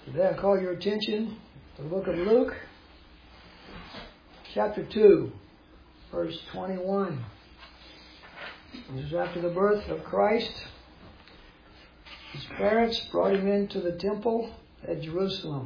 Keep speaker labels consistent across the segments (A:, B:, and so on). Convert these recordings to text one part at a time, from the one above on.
A: Today I call your attention to the book of Luke, chapter 2, verse 21. This is after the birth of Christ. His parents brought him into the temple at Jerusalem.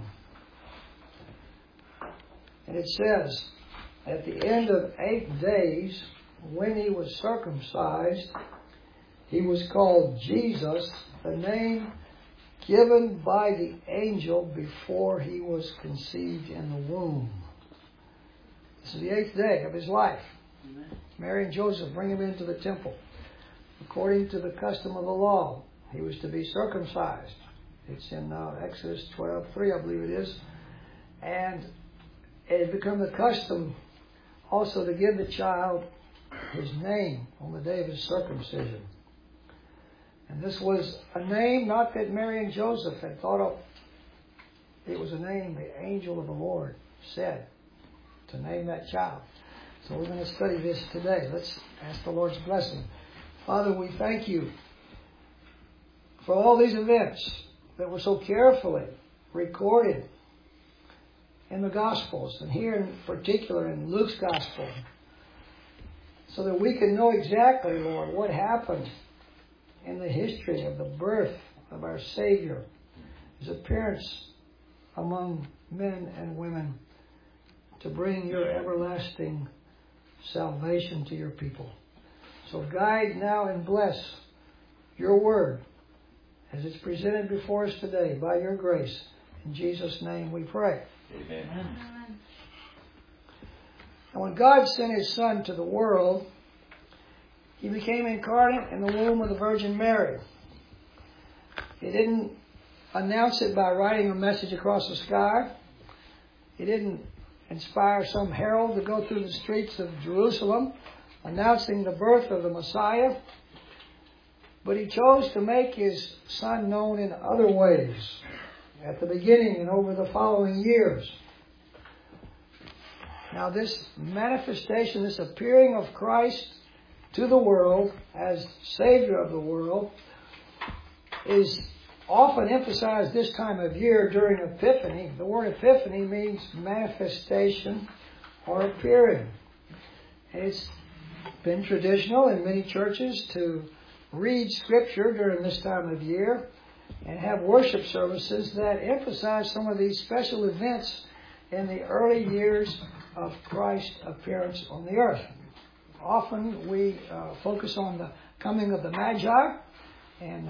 A: And it says, at the end of 8 days, when he was circumcised, he was called Jesus, the name given by the angel before he was conceived in the womb. This is the 8th day of his life. Amen. Mary and Joseph bring him into the temple. According to the custom of the law, he was to be circumcised. It's in Exodus 12:3, I believe it is. And it had become the custom also to give the child his name on the day of his circumcision. And this was a name not that Mary and Joseph had thought of. It was a name the angel of the Lord said to name that child. So we're going to study this today. Let's ask the Lord's blessing. Father, we thank you for all these events that were so carefully recorded in the Gospels, and here in particular in Luke's Gospel, so that we can know exactly, Lord, what happened in the history of the birth of our Savior, His appearance among men and women to bring your everlasting salvation to your people. So guide now and bless your word as it's presented before us today by your grace. In Jesus' name we pray. Amen. And when God sent His Son to the world, He became incarnate in the womb of the Virgin Mary. He didn't announce it by writing a message across the sky. He didn't inspire some herald to go through the streets of Jerusalem announcing the birth of the Messiah. But He chose to make His Son known in other ways at the beginning and over the following years. Now this manifestation, this appearing of Christ to the world as Savior of the world, is often emphasized this time of year during Epiphany. The word Epiphany means manifestation or appearing. It's been traditional in many churches to read Scripture during this time of year and have worship services that emphasize some of these special events in the early years of Christ's appearance on the earth. Often we focus on the coming of the Magi and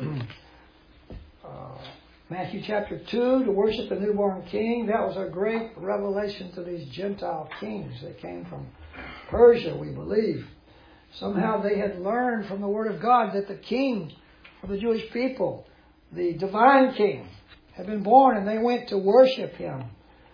A: Matthew chapter 2 to worship the newborn king. That was a great revelation to these Gentile kings. They came from Persia, we believe. Somehow they had learned from the Word of God that the king of the Jewish people, the divine king, had been born, and they went to worship him.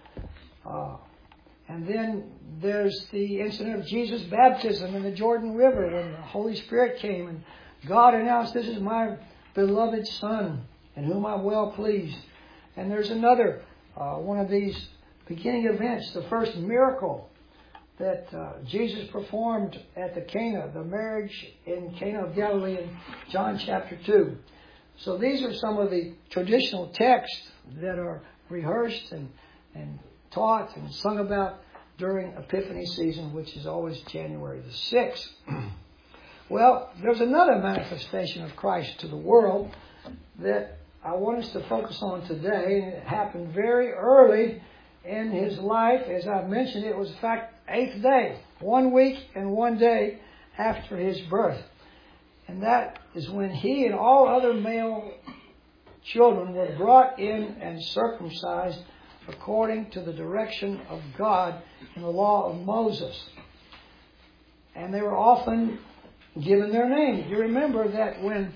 A: And then there's the incident of Jesus' baptism in the Jordan River when the Holy Spirit came and God announced, "This is my beloved Son in whom I'm well pleased." And there's another one of these beginning events, the first miracle that Jesus performed at the Cana, the marriage in Cana of Galilee in John chapter 2. So these are some of the traditional texts that are rehearsed and taught and sung about during Epiphany season, which is always January the 6th. Well, there's another manifestation of Christ to the world that I want us to focus on today, and it happened very early in His life. As I've mentioned, it was in fact 8th day, 1 week and 1 day after His birth. And that is when He and all other male children were brought in and circumcised according to the direction of God in the law of Moses. And they were often given their name. You remember that when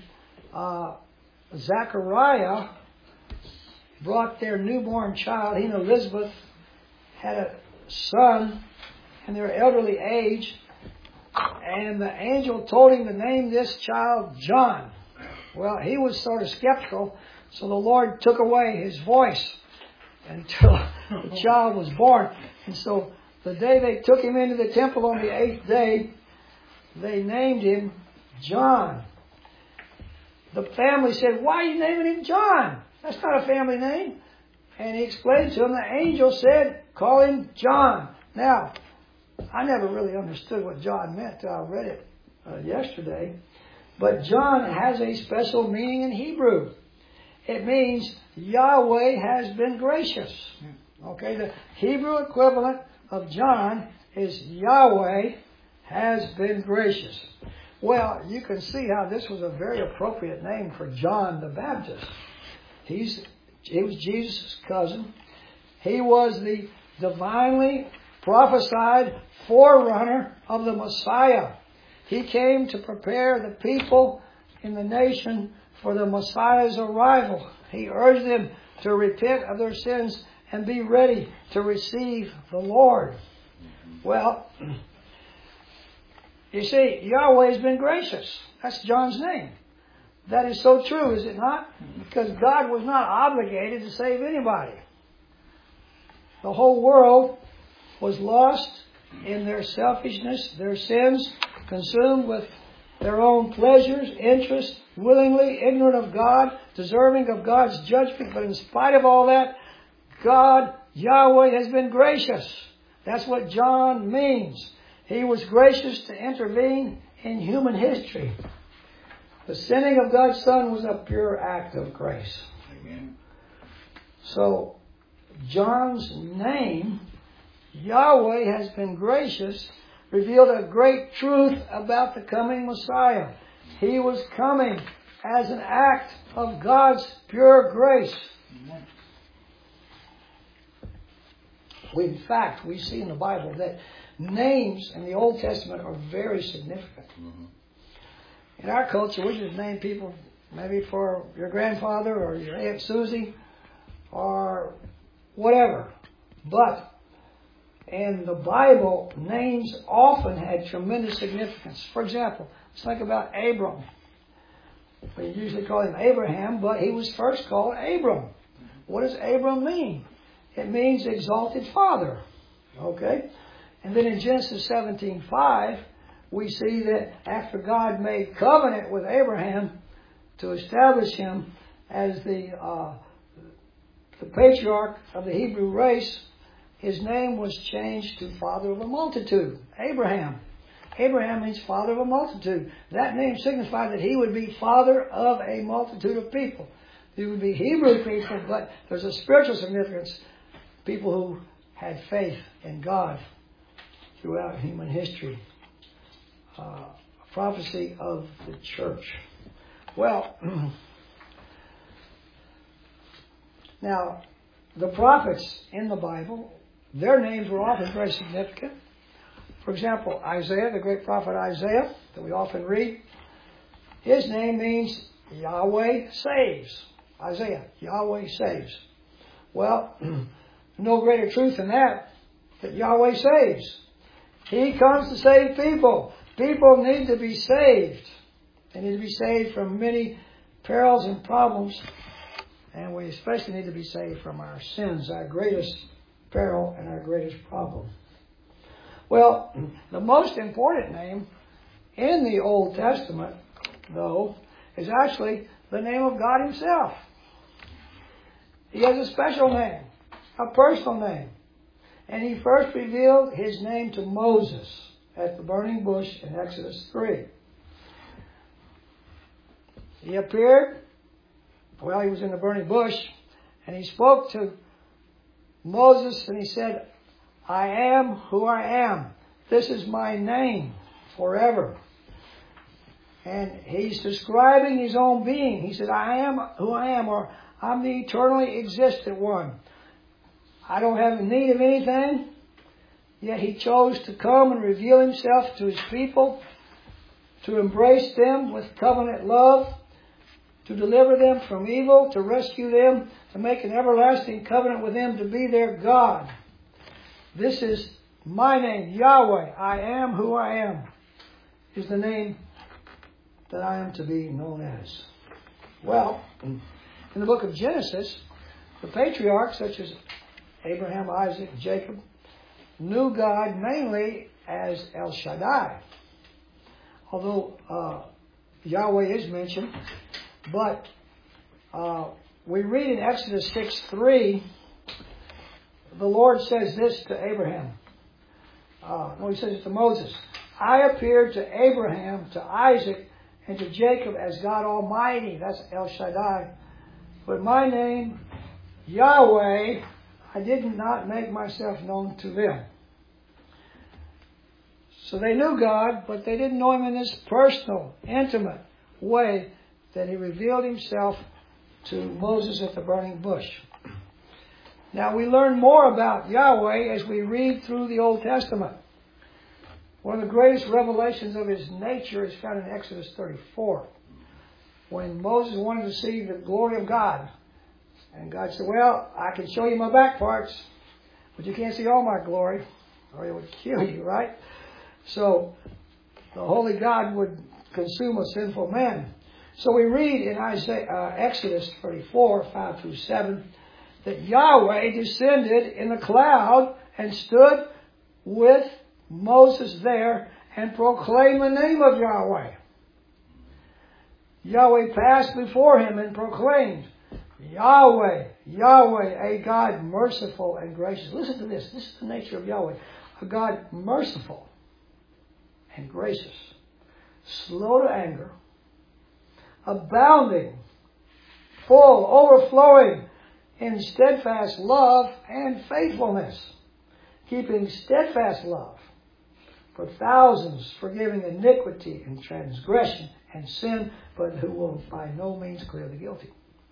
A: Zechariah brought their newborn child, he and Elizabeth had a son in their elderly age, and the angel told him to name this child John. Well, he was sort of skeptical, so the Lord took away his voice until the child was born. And so the day they took him into the temple on the 8th day, they named him John. The family said, "Why are you naming him John? That's not a family name." And he explained to him, the angel said, call him John. Now, I never really understood what John meant till I read it yesterday. But John has a special meaning in Hebrew. It means Yahweh has been gracious. Okay, the Hebrew equivalent of John is Yahweh has been gracious. Well, you can see how this was a very appropriate name for John the Baptist. He was Jesus' cousin. He was the divinely prophesied forerunner of the Messiah. He came to prepare the people in the nation for the Messiah's arrival. He urged them to repent of their sins and be ready to receive the Lord. Well, you see, Yahweh has been gracious. That's John's name. That is so true, is it not? Because God was not obligated to save anybody. The whole world was lost in their selfishness, their sins, consumed with their own pleasures, interests, willingly ignorant of God, deserving of God's judgment. But in spite of all that, God, Yahweh, has been gracious. That's what John means. He was gracious to intervene in human history. The sending of God's Son was a pure act of grace.
B: Amen.
A: So, John's name, Yahweh has been gracious, revealed a great truth about the coming Messiah. He was coming as an act of God's pure grace.
B: Amen.
A: In fact, we see in the Bible that names in the Old Testament are very significant.
B: Mm-hmm.
A: In our culture, we just name people maybe for your grandfather or your Aunt Susie or whatever. But in the Bible, names often had tremendous significance. For example, let's think about Abram. We usually call him Abraham, but he was first called Abram. What does Abram mean? It means exalted father. Okay? And then in Genesis 17:5, we see that after God made covenant with Abraham to establish him as the patriarch of the Hebrew race, his name was changed to father of a multitude, Abraham. Abraham means father of a multitude. That name signified that he would be father of a multitude of people. He would be Hebrew people, but there's a spiritual significance. People who had faith in God throughout human history. A prophecy of the church. Well, now, the prophets in the Bible, their names were often very significant. For example, Isaiah, the great prophet Isaiah, that we often read, his name means Yahweh saves. Isaiah, Yahweh saves. Well, no greater truth than that Yahweh saves. He comes to save people. People need to be saved. They need to be saved from many perils and problems. And we especially need to be saved from our sins, our greatest peril and our greatest problem. Well, the most important name in the Old Testament, though, is actually the name of God Himself. He has a special name, a personal name. And He first revealed His name to Moses at the burning bush in Exodus 3. He appeared, well, He was in the burning bush, and He spoke to Moses and He said, I am who I am. This is my name forever. And He's describing His own being. He said, I am who I am, or I'm the eternally existent one. I don't have need of anything, yet He chose to come and reveal Himself to His people, to embrace them with covenant love, to deliver them from evil, to rescue them, to make an everlasting covenant with them, to be their God. This is my name, Yahweh. I am who I am, is the name that I am to be known as. Well, in the book of Genesis, the patriarchs, such as Abraham, Isaac, Jacob, knew God mainly as El Shaddai. Although Yahweh is mentioned, but we read in Exodus 6:3 the Lord says this to Abraham. No, he says it to Moses. I appeared to Abraham, to Isaac, and to Jacob as God Almighty. That's El Shaddai. But my name, Yahweh, I did not make myself known to them. So they knew God, but they didn't know Him in this personal, intimate way that He revealed Himself to Moses at the burning bush. Now we learn more about Yahweh as we read through the Old Testament. One of the greatest revelations of His nature is found in Exodus 34. When Moses wanted to see the glory of God. And God said, well, I can show you my back parts, but you can't see all my glory, or it would kill you, right? So the holy God would consume a sinful man. So we read in Exodus 34, 5 through 7, that Yahweh descended in the cloud and stood with Moses there and proclaimed the name of Yahweh. Yahweh passed before him and proclaimed, Yahweh, Yahweh, a God merciful and gracious. Listen to this. This is the nature of Yahweh. A God merciful and gracious, slow to anger, abounding, full, overflowing in steadfast love and faithfulness, keeping steadfast love for thousands, forgiving iniquity and transgression and sin, but who will by no means clear the guilty.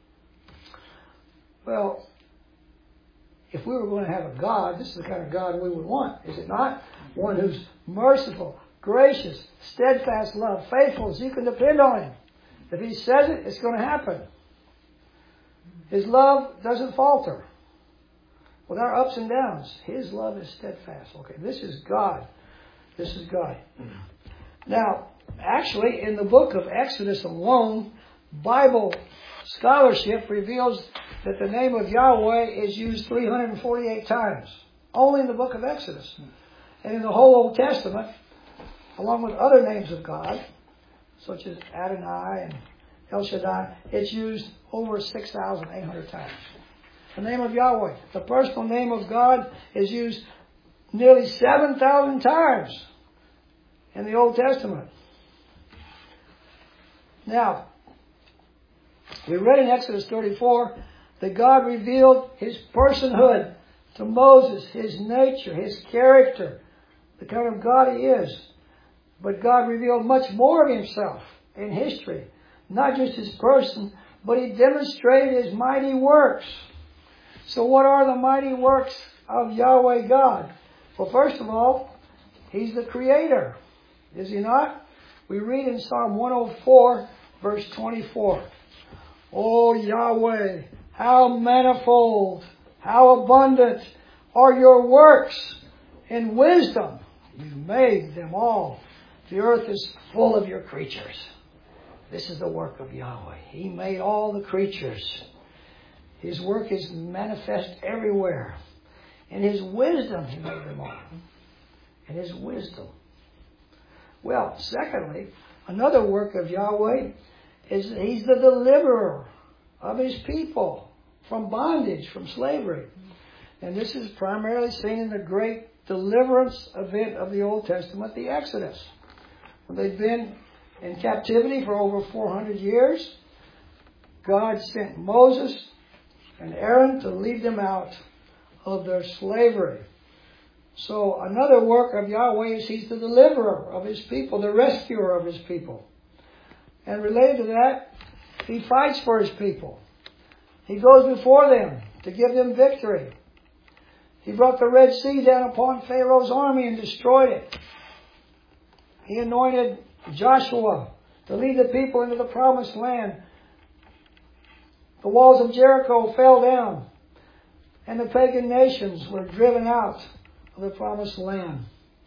A: Well, if we were going to have a God, this is the kind of God we would want, is it not? One who's merciful, gracious, steadfast love, faithful, so you can depend on Him. If He says it, it's going to happen. His love doesn't falter. With our ups and downs, His love is steadfast. Okay, this is God. This is God. Now, actually, in the book of Exodus alone, Bible scholarship reveals that the name of Yahweh is used 348 times. Only in the book of Exodus. And in the whole Old Testament, along with other names of God, such as Adonai and El Shaddai, it's used over 6,800 times. The name of Yahweh, the personal name of God, is used nearly 7,000 times in the Old Testament. Now, we read in Exodus 34 that God revealed His personhood to Moses, His nature, His character, the kind of God He is. But God revealed much more of Himself in history. Not just His person, but He demonstrated His mighty works. So what are the mighty works of Yahweh God? Well, first of all, He's the Creator. Is He not? We read in Psalm 104, verse 24. O Yahweh, how manifold, how abundant are your works in wisdom. You've made them all. The earth is full of your creatures. This is the work of Yahweh. He made all the creatures. His work is manifest everywhere. In His wisdom, He made them all. In His wisdom. Well, secondly, another work of Yahweh is that He's the deliverer of His people from bondage, from slavery. And this is primarily seen in the great deliverance event of the Old Testament, the Exodus. They've been in captivity for over 400 years. God sent Moses and Aaron to lead them out of their slavery. So another work of Yahweh is He's the deliverer of His people, the rescuer of His people. And related to that, He fights for His people. He goes before them to give them victory. He brought the Red Sea down upon Pharaoh's army and destroyed it. He anointed Joshua to lead the people into the promised land. The walls of Jericho fell down, and the pagan nations were driven out of the promised land.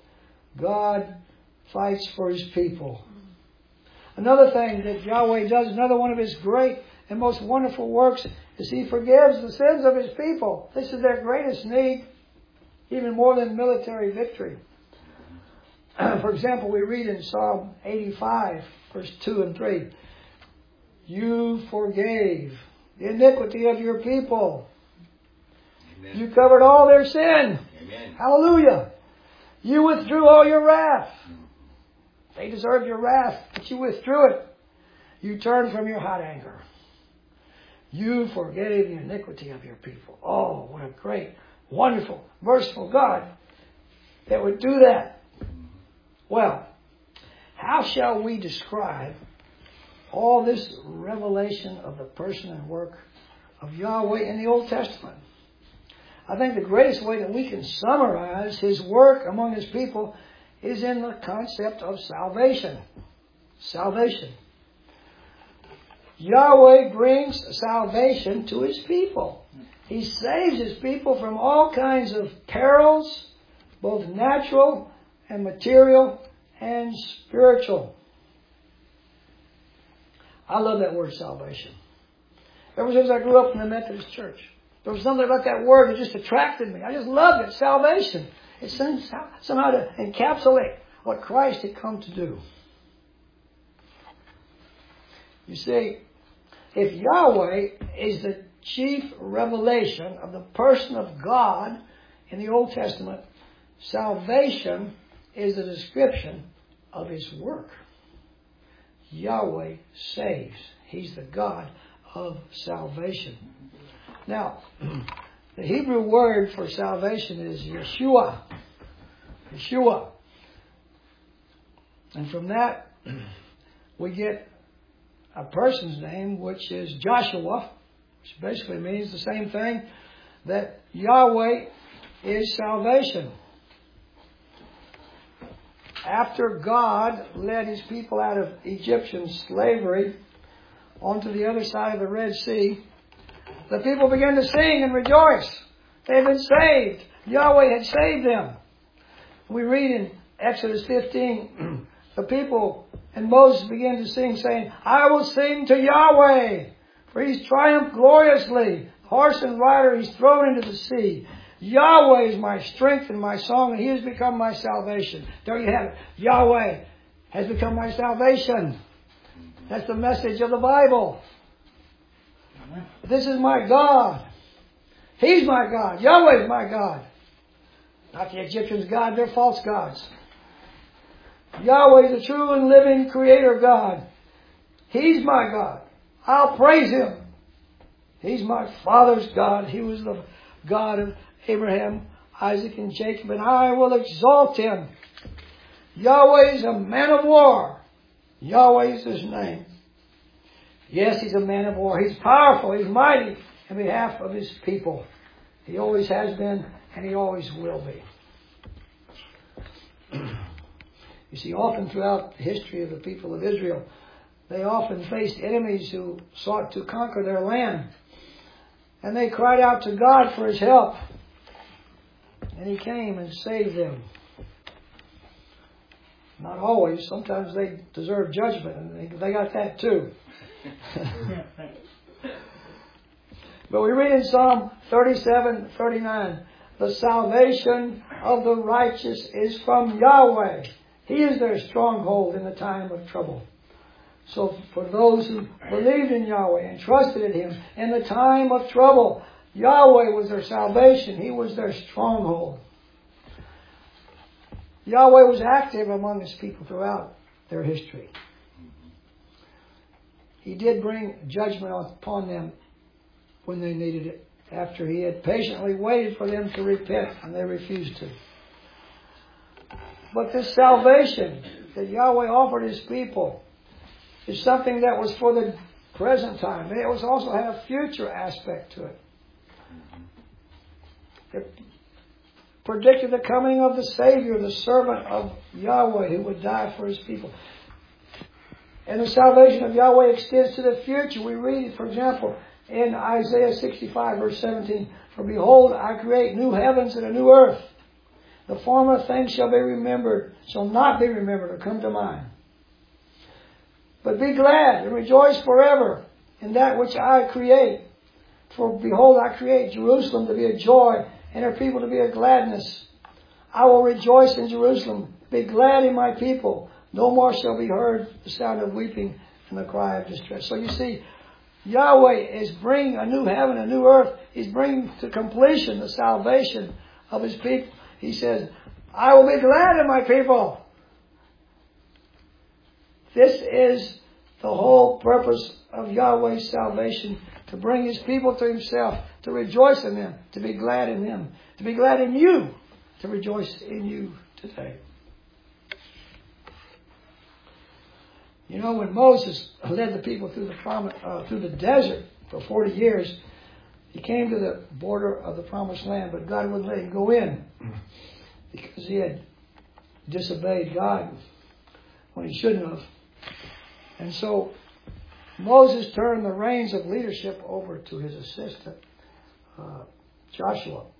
A: God fights for His people. Another thing that Yahweh does, another one of His great and most wonderful works, is He forgives the sins of His people. This is their greatest need, even more than military victory. For example, we read in Psalm 85, verse 2 and 3, You forgave the iniquity of your people.
B: Amen.
A: You covered all their sin.
B: Amen.
A: Hallelujah. You withdrew all your wrath. They deserved your wrath, but you withdrew it. You turned from your hot anger. You forgave the iniquity of your people. Oh, what a great, wonderful, merciful God that would do that. Well, how shall we describe all this revelation of the person and work of Yahweh in the Old Testament? I think the greatest way that we can summarize His work among His people is in the concept of salvation. Salvation. Yahweh brings salvation to His people. He saves His people from all kinds of perils, both natural and material and spiritual. I love that word salvation. Ever since I grew up in the Methodist Church, there was something about that word that just attracted me. I just loved it. Salvation. It seems somehow to encapsulate what Christ had come to do. You see, if Yahweh is the chief revelation of the person of God in the Old Testament, salvation is the description of His work. Yahweh saves. He's the God of salvation. Now, the Hebrew word for salvation is Yeshua. Yeshua. And from that, we get a person's name, which is Joshua, which basically means the same thing, that Yahweh is salvation. After God led His people out of Egyptian slavery onto the other side of the Red Sea, the people began to sing and rejoice. They had been saved. Yahweh had saved them. We read in Exodus 15, the people and Moses began to sing, saying, I will sing to Yahweh, for He's triumphed gloriously. Horse and rider He's thrown into the sea. Yahweh is my strength and my song, and He has become my salvation. There you have it. Yahweh has become my salvation. That's the message of the Bible. This is my God. He's my God. Yahweh is my God. Not the Egyptians' God, they're false gods. Yahweh is the true and living Creator God. He's my God. I'll praise Him. He's my father's God. He was the God of Abraham, Isaac, and Jacob, and I will exalt Him. Yahweh is a man of war. Yahweh is His name. Yes, He's a man of war. He's powerful. He's mighty in behalf of His people. He always has been, and He always will be. You see, often throughout the history of the people of Israel, they often faced enemies who sought to conquer their land. And they cried out to God for His help. And He came and saved them. Not always. Sometimes they deserve judgment, and they got that too. But we read in Psalm 37:39, the salvation of the righteous is from Yahweh. He is their stronghold in the time of trouble. So for those who believed in Yahweh and trusted in Him in the time of trouble, Yahweh was their salvation. He was their stronghold. Yahweh was active among His people throughout their history. He did bring judgment upon them when they needed it, after He had patiently waited for them to repent, and they refused to. But this salvation that Yahweh offered His people is something that was for the present time. It was also had a future aspect to it. It predicted the coming of the Savior, the servant of Yahweh, who would die for His people. And the salvation of Yahweh extends to the future. We read, for example, in Isaiah 65, verse 17, for behold, I create new heavens and a new earth. The former things shall not be remembered or come to mind. But be glad and rejoice forever in that which I create. For behold, I create Jerusalem to be a joy and her people to be a gladness. I will rejoice in Jerusalem, be glad in my people. No more shall be heard the sound of weeping and the cry of distress. So you see, Yahweh is bringing a new heaven, a new earth. He's bringing to completion the salvation of His people. He says, I will be glad in my people. This is the whole purpose of Yahweh's salvation, to bring His people to Himself, to rejoice in Him, to be glad in Him, to be glad in you, to rejoice in you today. You know, when Moses led the people through the desert for 40 years, he came to the border of the promised land, but God wouldn't let him go in because he had disobeyed God when he shouldn't have. And so Moses turned the reins of leadership over to his assistant, Joshua.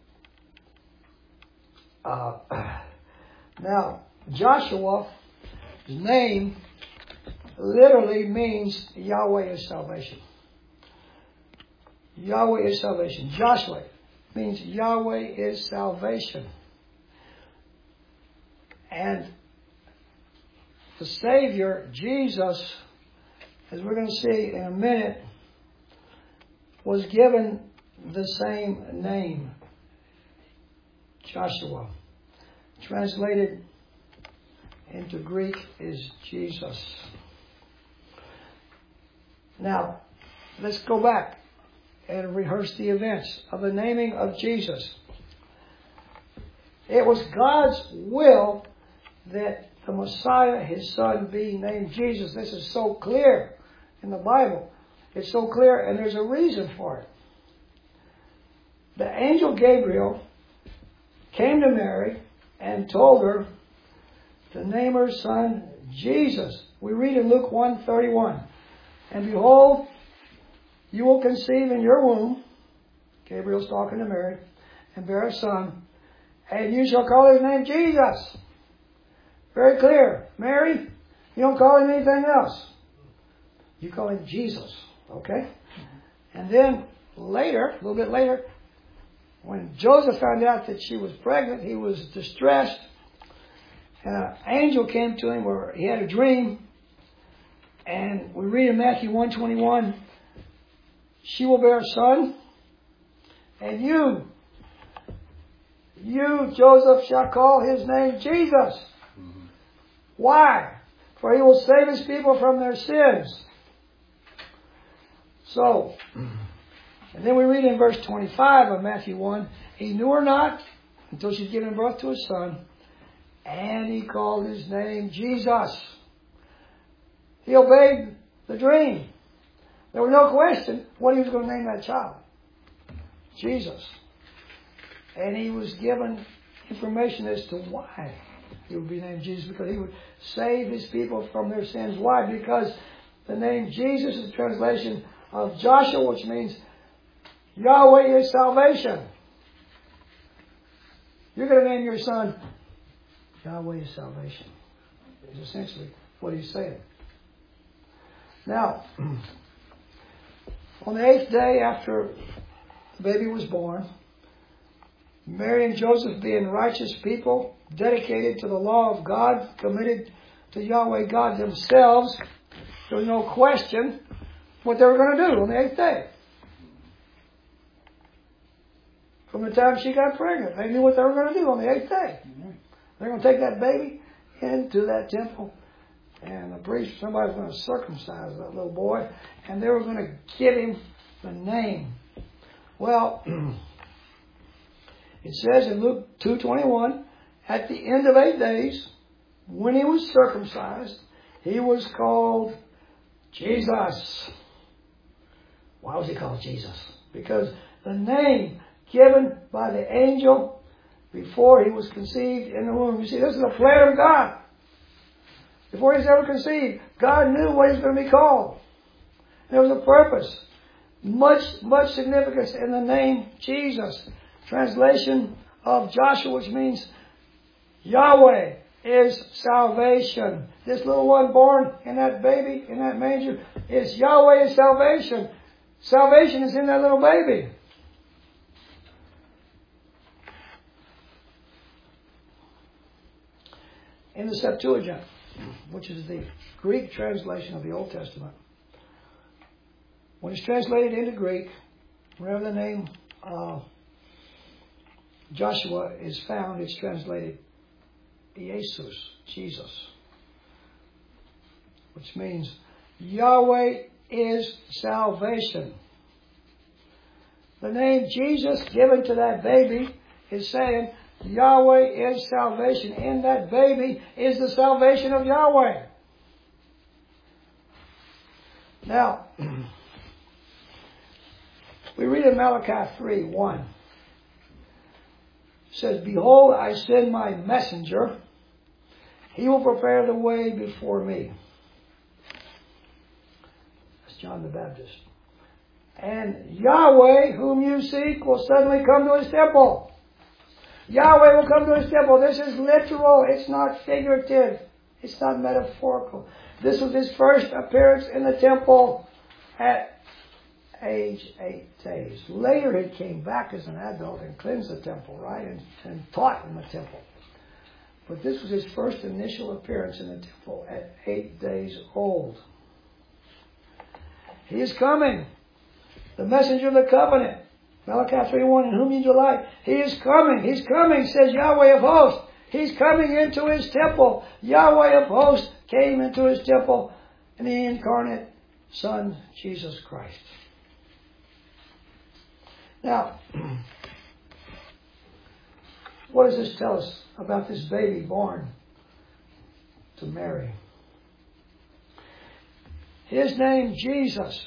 A: Now, Joshua's name literally means Yahweh is salvation. Yahweh is salvation. Joshua means Yahweh is salvation. And the Savior, Jesus, as we're going to see in a minute, was given the same name, Joshua. Translated into Greek is Jesus. Now, let's go back and rehearse the events of the naming of Jesus. It was God's will that the Messiah, His Son, be named Jesus. This is so clear in the Bible. It's so clear, and there's a reason for it. The angel Gabriel came to Mary and told her to name her son Jesus. We read in Luke 1:31, and behold, you will conceive in your womb, Gabriel's talking to Mary, and bear a son, and you shall call his name Jesus. Very clear. Mary, you don't call him anything else. You call him Jesus. Okay? And then later, a little bit later, when Joseph found out that she was pregnant, he was distressed. And an angel came to him where he had a dream. And we read in Matthew 1:21, she will bear a son, and you, Joseph, shall call his name Jesus. Mm-hmm. Why? For he will save his people from their sins. So, and then we read in verse 25 of Matthew 1, he knew her not until she'd given birth to a son, and he called his name Jesus. He obeyed the dream. There was no question what he was going to name that child. Jesus. And he was given information as to why he would be named Jesus, because he would save his people from their sins. Why? Because the name Jesus is a translation of Joshua, which means Yahweh is salvation. You're going to name your son Yahweh is salvation. Is essentially what he's saying. Now, on the 8th day after the baby was born, Mary and Joseph, being righteous people, dedicated to the law of God, committed to Yahweh God themselves, there was no question what they were going to do on the 8th day. From the time she got pregnant, they knew what they were going to do on the 8th day. They're going to take that baby into that temple, and the priest, somebody was going to circumcise that little boy, and they were going to give him the name. Well, it says in Luke 2:21, at the end of 8 days, when he was circumcised, he was called Jesus. Why was he called Jesus? Because the name given by the angel before he was conceived in the womb. You see, this is a plan of God. Before he was ever conceived, God knew what he was going to be called. There was a purpose. Much significance in the name Jesus. Translation of Joshua, which means Yahweh is salvation. This little one born in that baby, in that manger, is Yahweh is salvation. Salvation is in that little baby. In the Septuagint, which is the Greek translation of the Old Testament, When it's translated into Greek, wherever the name Joshua is found, it's translated Jesus, which means Yahweh is salvation. The name Jesus given to that baby is saying Yahweh is salvation. In that baby is the salvation of Yahweh. Now, we read in Malachi 3:1. It says, Behold, I send my messenger. He will prepare the way before me. That's John the Baptist. And Yahweh, whom you seek, will suddenly come to his temple. Yahweh will come to his temple. This is literal. It's not figurative. It's not metaphorical. This was his first appearance in the temple at age 8 days. Later he came back as an adult and cleansed the temple, right? And taught in the temple. But this was his first initial appearance in the temple at 8 days old. He is coming. The messenger of the covenant. Malachi 3:1, in whom you delight. He is coming. He's coming, says Yahweh of hosts. He's coming into his temple. Yahweh of hosts came into his temple in the incarnate Son, Jesus Christ. Now, what does this tell us about this baby born to Mary? His name, Jesus.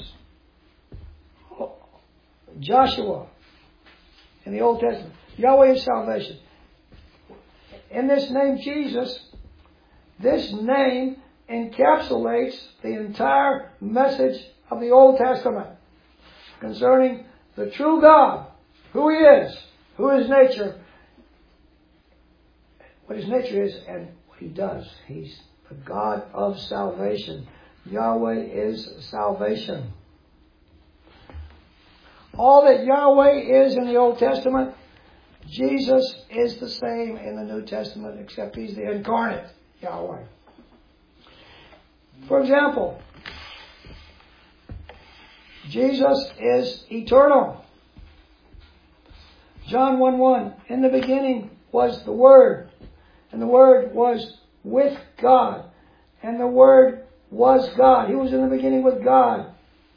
A: Joshua in the Old Testament. Yahweh is salvation. In this name, Jesus, this name encapsulates the entire message of the Old Testament concerning the true God, who He is, who His nature, what His nature is, and what He does. He's the God of salvation. Yahweh is salvation. All that Yahweh is in the Old Testament, Jesus is the same in the New Testament, except He's the incarnate Yahweh. For example, Jesus is eternal. John 1:1, in the beginning was the Word, and the Word was with God, and the Word was God. He was in the beginning with God.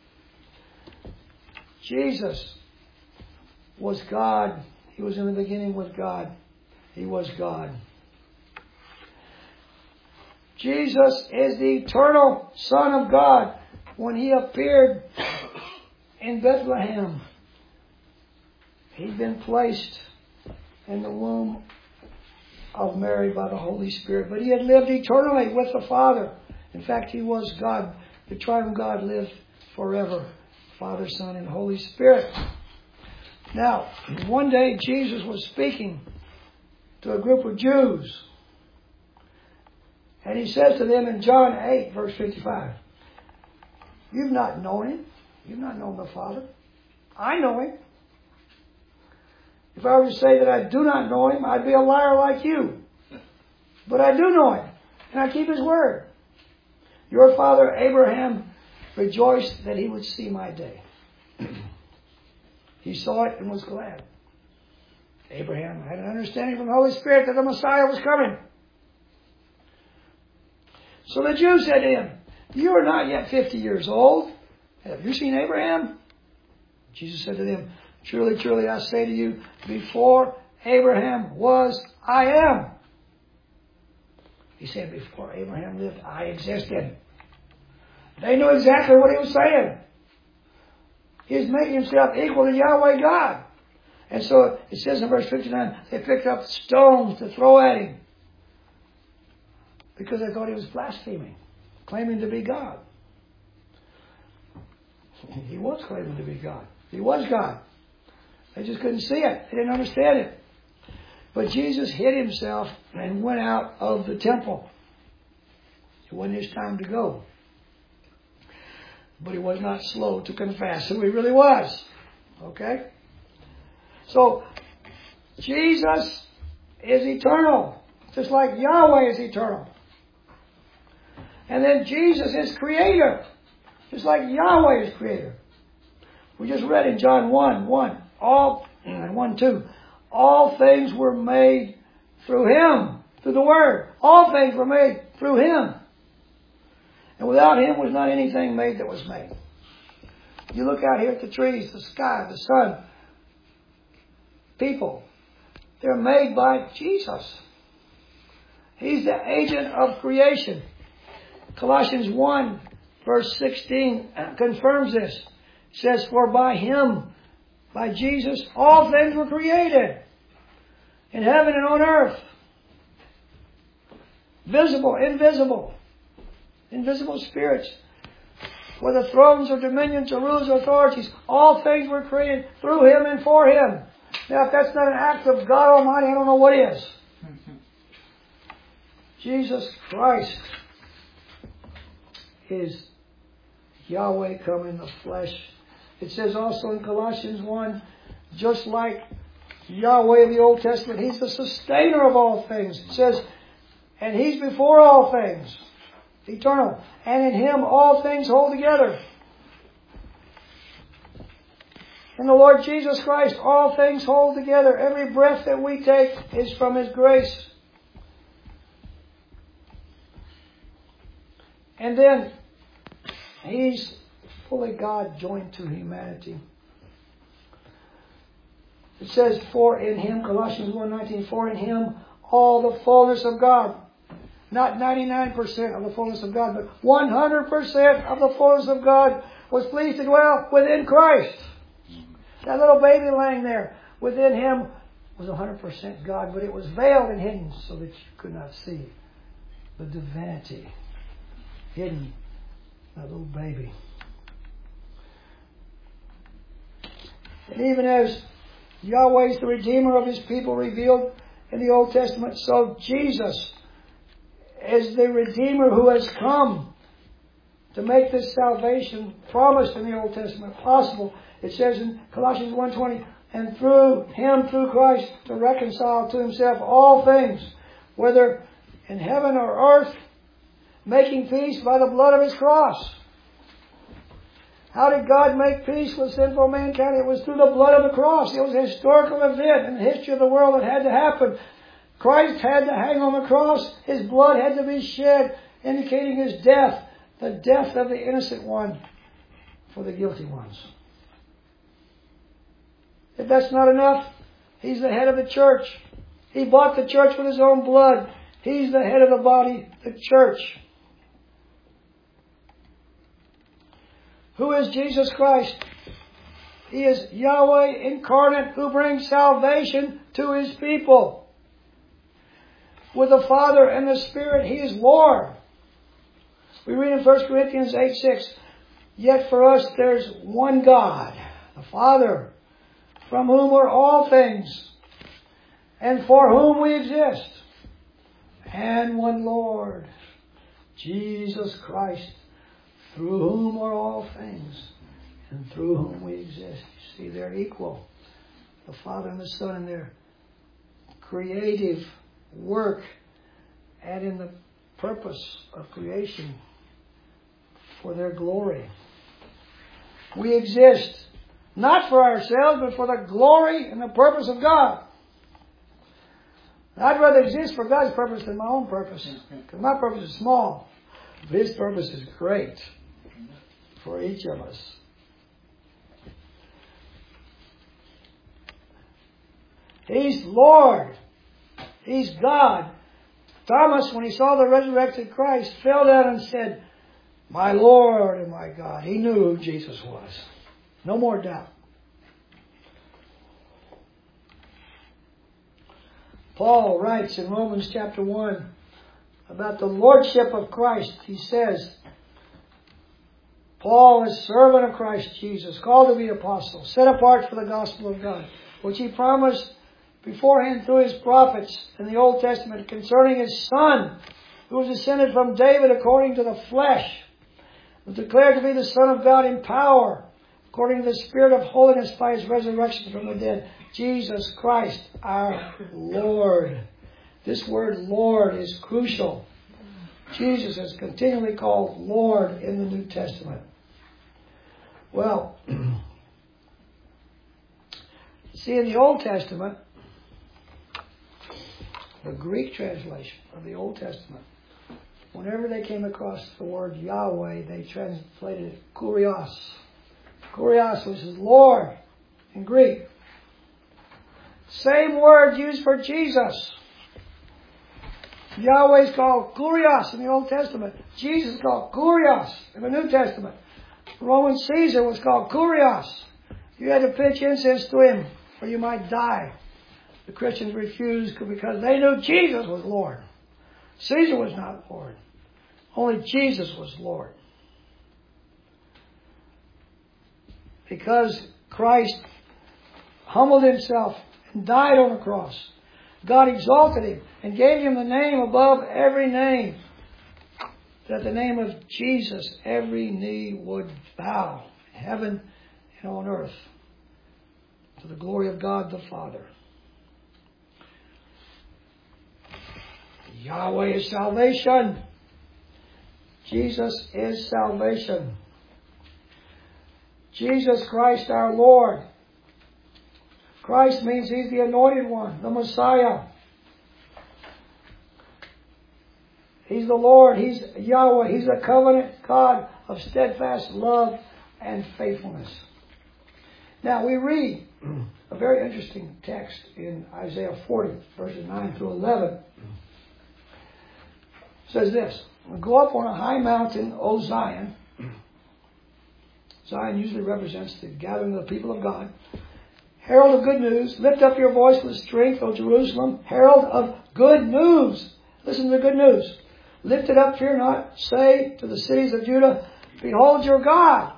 A: Jesus was God. He was in the beginning with God. He was God. Jesus is the eternal Son of God. When He appeared in Bethlehem, He'd been placed in the womb of Mary by the Holy Spirit. But He had lived eternally with the Father. In fact, He was God. The triune God lived forever. Father, Son, and Holy Spirit. Now, one day Jesus was speaking to a group of Jews. And He says to them in John 8, verse 55, You've not known Him. You've not known the Father. I know Him. If I were to say that I do not know Him, I'd be a liar like you. But I do know Him, and I keep His word. Your father Abraham rejoiced that he would see my day. He saw it and was glad. Abraham had an understanding from the Holy Spirit that the Messiah was coming. So the Jews said to him, You are not yet 50 years old. Have you seen Abraham? Jesus said to them, Truly, truly, I say to you, before Abraham was, I am. He said, before Abraham lived, I existed. They knew exactly what He was saying. He was making Himself equal to Yahweh God. And so it says in verse 59, they picked up stones to throw at Him because they thought He was blaspheming, claiming to be God. He was claiming to be God. He was God. They just couldn't see it. They didn't understand it. But Jesus hid Himself and went out of the temple. It wasn't His time to go. But He was not slow to confess who He really was. Okay? So, Jesus is eternal. Just like Yahweh is eternal. And then Jesus is creator. Just like Yahweh is creator. We just read in John 1:1, and 1:2, all things were made through Him, through the Word. All things were made through Him. And without Him was not anything made that was made. You look out here at the trees, the sky, the sun, people. They're made by Jesus. He's the agent of creation. Colossians 1, verse 16 confirms this. It says, for by Him, by Jesus, all things were created. In heaven and on earth. Visible, invisible. Invisible spirits. Whether thrones or dominions or rulers or authorities, all things were created through Him and for Him. Now, if that's not an act of God Almighty, I don't know what is. Jesus Christ is Yahweh come in the flesh. It says also in Colossians 1, just like Yahweh of the Old Testament, He's the sustainer of all things. It says, and He's before all things, eternal. And in Him all things hold together. In the Lord Jesus Christ, all things hold together. Every breath that we take is from His grace. And then, He's fully God joined to humanity. It says, for in Him, Colossians 1:19, for in Him all the fullness of God. Not 99% of the fullness of God, but 100% of the fullness of God was pleased to dwell within Christ. That little baby laying there within Him was 100% God, but it was veiled and hidden so that you could not see the divinity hidden. That little baby. And even as Yahweh is the Redeemer of His people revealed in the Old Testament, so Jesus is the Redeemer who has come to make this salvation promised in the Old Testament possible. It says in Colossians 1:20, and through Him, through Christ, to reconcile to Himself all things, whether in heaven or earth, making peace by the blood of His cross. How did God make peace with sinful mankind? It was through the blood of the cross. It was a historical event in the history of the world that had to happen. Christ had to hang on the cross. His blood had to be shed, indicating His death, the death of the innocent one for the guilty ones. If that's not enough, He's the head of the church. He bought the church with His own blood. He's the head of the body, the church. Who is Jesus Christ? He is Yahweh incarnate who brings salvation to His people. With the Father and the Spirit, He is Lord. We read in 1 Corinthians 8:6, yet for us there's one God, the Father, from whom are all things, and for whom we exist, and one Lord, Jesus Christ, through whom are all things, and through whom we exist. You see, they're equal. The Father and the Son in their creative work and in the purpose of creation for their glory. We exist not for ourselves, but for the glory and the purpose of God. I'd rather exist for God's purpose than my own purpose, because my purpose is small, but His purpose is great for each of us. He's Lord. He's God. Thomas, when he saw the resurrected Christ, fell down and said, my Lord and my God. He knew who Jesus was. No more doubt. Paul writes in Romans chapter 1 about the lordship of Christ. He says, Paul is servant of Christ Jesus, called to be apostle, set apart for the gospel of God, which He promised beforehand through His prophets in the Old Testament concerning His Son, who was descended from David according to the flesh, was declared to be the Son of God in power, according to the Spirit of holiness by His resurrection from the dead, Jesus Christ our Lord. This word Lord is crucial. Jesus is continually called Lord in the New Testament. Well, See, in the Old Testament, the Greek translation of the Old Testament, whenever they came across the word Yahweh, they translated it Kurios. Kurios, which is Lord in Greek. Same word used for Jesus. Yahweh is called Kurios in the Old Testament. Jesus is called Kurios in the New Testament. Roman Caesar was called Kurios. You had to pitch incense to him or you might die. The Christians refused because they knew Jesus was Lord. Caesar was not Lord. Only Jesus was Lord. Because Christ humbled himself and died on the cross, God exalted him and gave him the name above every name, that the name of Jesus every knee would bow, in heaven and on earth, to the glory of God the Father. Yahweh is salvation. Jesus is salvation. Jesus Christ our Lord. Christ means He's the anointed one, the Messiah. He's the Lord. He's Yahweh. He's the covenant God of steadfast love and faithfulness. Now we read a very interesting text in Isaiah 40, verses 9 through 11. It says this: "Go up on a high mountain, O Zion." Zion usually represents the gathering of the people of God. "Herald of good news. Lift up your voice with strength, O Jerusalem. Herald of good news." Listen to the good news. "Lift it up, fear not. Say to the cities of Judah, behold your God.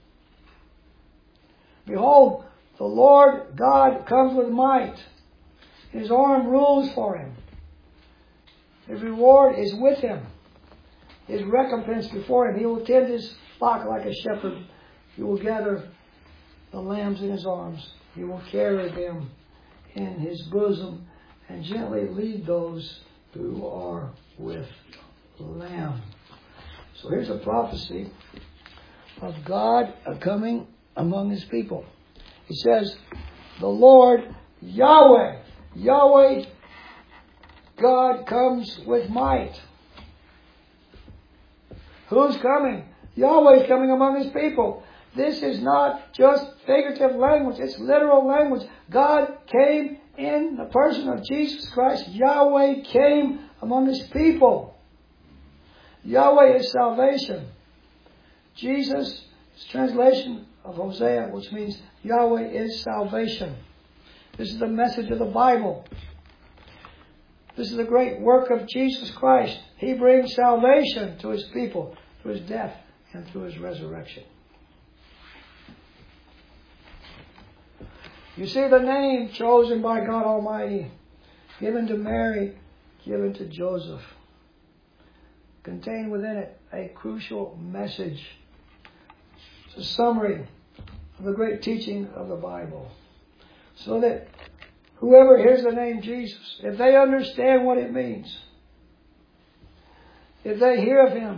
A: Behold, the Lord God comes with might. His arm rules for him. His reward is with him. His recompense before him. He will tend his flock like a shepherd. He will gather the lambs in his arms. He will carry them in his bosom and gently lead those who are with lamb." So here's a prophecy of God coming among his people. It says, the Lord Yahweh, Yahweh God comes with might. Who's coming? Yahweh is coming among his people. This is not just figurative language, it's literal language. God came in the person of Jesus Christ. Yahweh came among his people. Yahweh is salvation. Jesus is translation of Hosea, which means Yahweh is salvation. This is the message of the Bible. This is the great work of Jesus Christ. He brings salvation to his people through his death and through his resurrection. You see the name chosen by God Almighty, given to Mary, given to Joseph, contained within it a crucial message. It's a summary of the great teaching of the Bible. So that whoever hears the name Jesus, if they understand what it means, if they hear of him,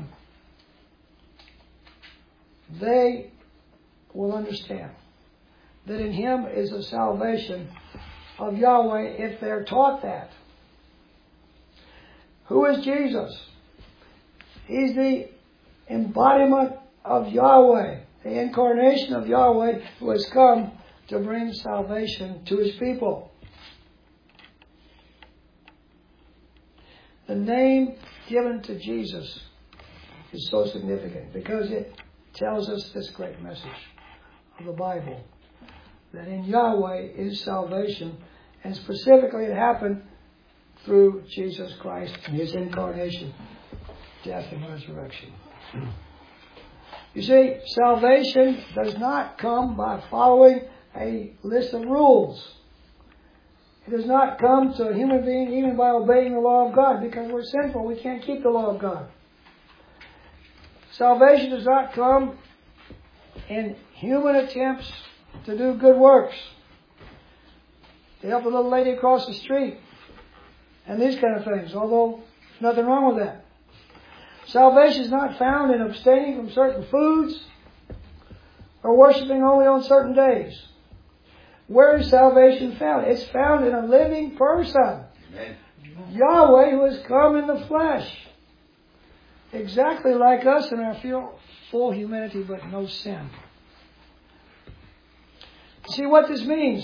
A: they will understand that in him is the salvation of Yahweh if they're taught that. Who is Jesus? He's the embodiment of Yahweh, the incarnation of Yahweh, who has come to bring salvation to his people. The name given to Jesus is so significant because it tells us this great message of the Bible, that in Yahweh is salvation, and specifically it happened through Jesus Christ and his incarnation, death and resurrection. You see, salvation does not come by following a list of rules. It does not come to a human being even by obeying the law of God, because we're sinful. We can't keep the law of God. Salvation does not come in human attempts to do good works, to help a little lady across the street, and these kind of things, although there's nothing wrong with that. Salvation is not found in abstaining from certain foods or worshiping only on certain days. Where is salvation found? It's found in a living person.
B: Amen.
A: Yahweh who has come in the flesh. Exactly like us in our full humanity but no sin. See what this means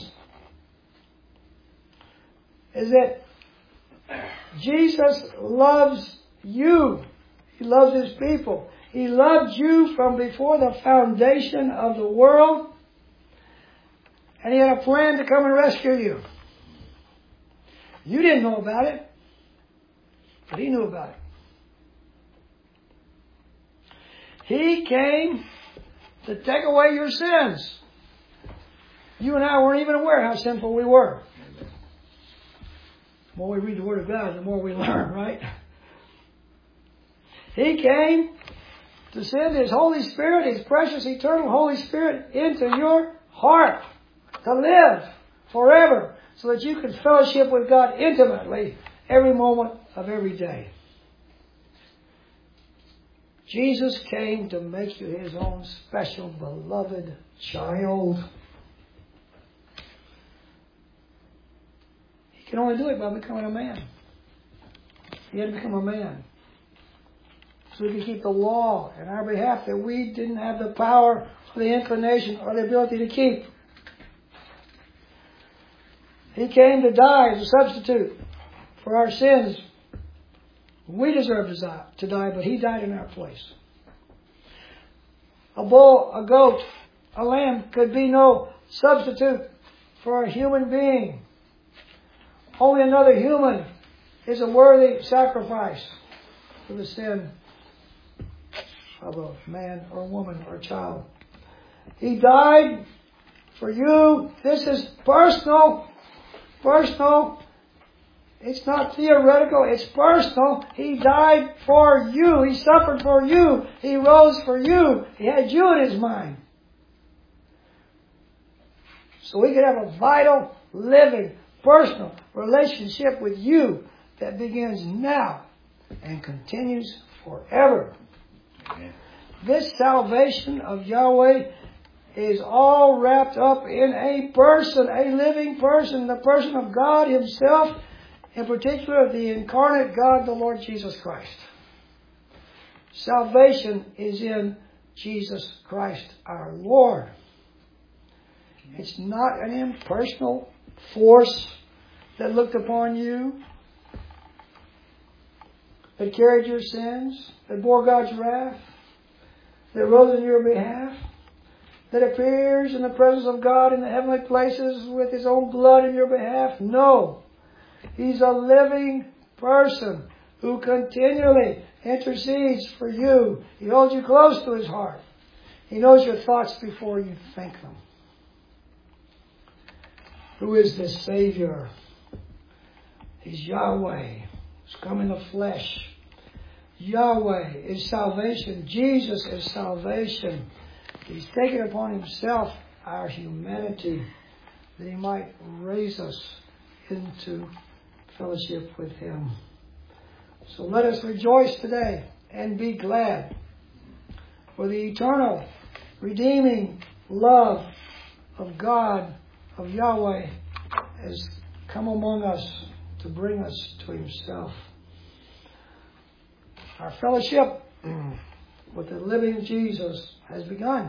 A: is that Jesus loves you. He loves His people. He loved you from before the foundation of the world. And He had a plan to come and rescue you. You didn't know about it, but He knew about it. He came to take away your sins. You and I weren't even aware how sinful we were. The more we read the Word of God, the more we learn, right? He came to send His Holy Spirit, His precious, eternal Holy Spirit into your heart to live forever so that you can fellowship with God intimately every moment of every day. Jesus came to make you His own special, beloved child. He can only do it by becoming a man. He had to become a man so He could keep the law in our behalf that we didn't have the power or the inclination or the ability to keep. He came to die as a substitute for our sins. We deserve to die, but He died in our place. A bull, a goat, a lamb could be no substitute for a human being. Only another human is a worthy sacrifice for the sin of a man or a woman or a child. He died for you. This is personal. Personal. It's not theoretical. It's personal. He died for you. He suffered for you. He rose for you. He had you in His mind. So we could have a vital, living, personal relationship with you that begins now and continues forever. Amen. This salvation of Yahweh is all wrapped up in a person, a living person, the person of God Himself, in particular the incarnate God, the Lord Jesus Christ. Salvation is in Jesus Christ our Lord. It's not an impersonal force that looked upon you, that carried your sins, that bore God's wrath, that rose in your behalf, that appears in the presence of God in the heavenly places with His own blood in your behalf. No. He's a living person who continually intercedes for you. He holds you close to His heart. He knows your thoughts before you think them. Who is this Savior? He's Yahweh. He's come in the flesh. Yahweh is salvation. Jesus is salvation. He's taken upon Himself our humanity that He might raise us into fellowship with Him. So let us rejoice today and be glad, for the eternal, redeeming love of God, of Yahweh, has come among us to bring us to Himself. Our fellowship with the living Jesus has begun,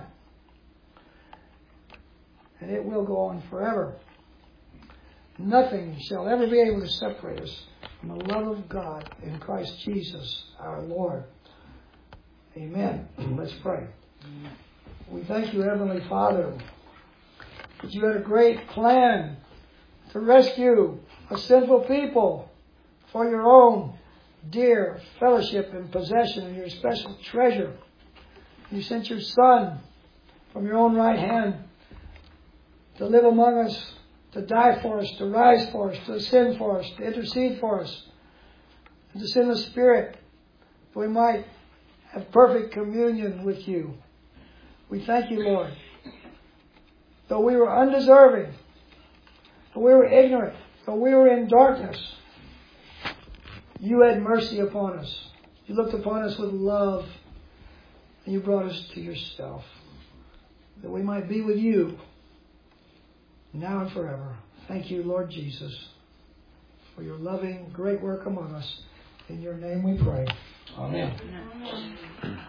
A: and it will go on forever. Nothing shall ever be able to separate us from the love of God in Christ Jesus our Lord. Amen. Let's pray. We thank You, Heavenly Father, that You had a great plan to rescue a sinful people for Your own dear fellowship and possession and Your special treasure. You sent Your Son from Your own right hand to live among us, to die for us, to rise for us, to ascend for us, to intercede for us, and to send the Spirit that we might have perfect communion with You. We thank You, Lord. Though we were undeserving, though we were ignorant, though we were in darkness, You had mercy upon us. You looked upon us with love, and You brought us to Yourself, that we might be with You now and forever. Thank you, Lord Jesus, for your loving, great work among us. In your name we pray. Amen.